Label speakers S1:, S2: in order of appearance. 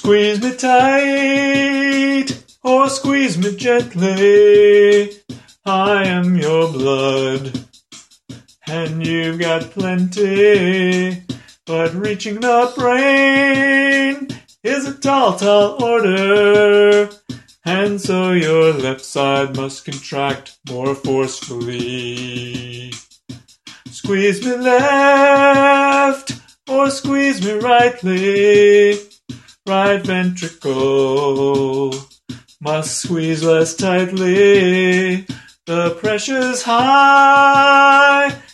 S1: Squeeze me tight, or squeeze me gently. I am your blood, and you've got plenty. But reaching the brain is a tall, tall order. And so your left side must contract more forcefully. Squeeze me left, or squeeze me rightly. Right ventricle must squeeze less tightly. The pressure's high,